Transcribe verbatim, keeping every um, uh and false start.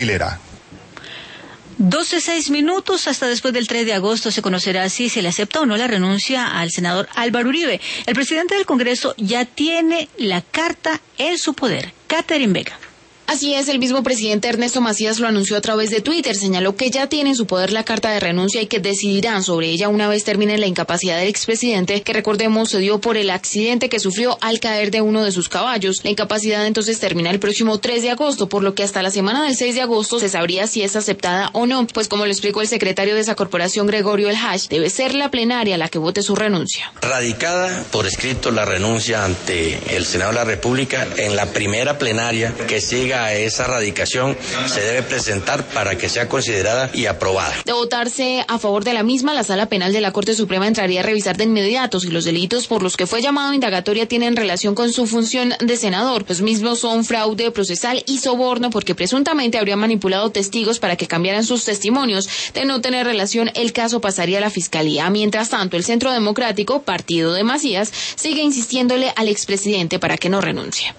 Aguilera. doce seis minutos, hasta después del tres de agosto se conocerá si se le acepta o no la renuncia al senador Álvaro Uribe. El presidente del Congreso ya tiene la carta en su poder. Catherine Vega. Así es, el mismo presidente Ernesto Macías lo anunció a través de Twitter, señaló que ya tiene en su poder la carta de renuncia y que decidirán sobre ella una vez termine la incapacidad del expresidente, que recordemos se dio por el accidente que sufrió al caer de uno de sus caballos. La incapacidad entonces termina el próximo tres de agosto, por lo que hasta la semana del seis de agosto se sabría si es aceptada o no, pues como lo explicó el secretario de esa corporación, Gregorio El Hach, debe ser la plenaria la que vote su renuncia. Radicada por escrito la renuncia ante el Senado de la República, en la primera plenaria que siga a esa radicación se debe presentar para que sea considerada y aprobada. De votarse a favor de la misma, la Sala Penal de la Corte Suprema entraría a revisar de inmediato si los delitos por los que fue llamado a indagatoria tienen relación con su función de senador. Los mismos son fraude procesal y soborno, porque presuntamente habría manipulado testigos para que cambiaran sus testimonios. De no tener relación, el caso pasaría a la Fiscalía. Mientras tanto, el Centro Democrático, partido de Macías, sigue insistiéndole al expresidente para que no renuncie.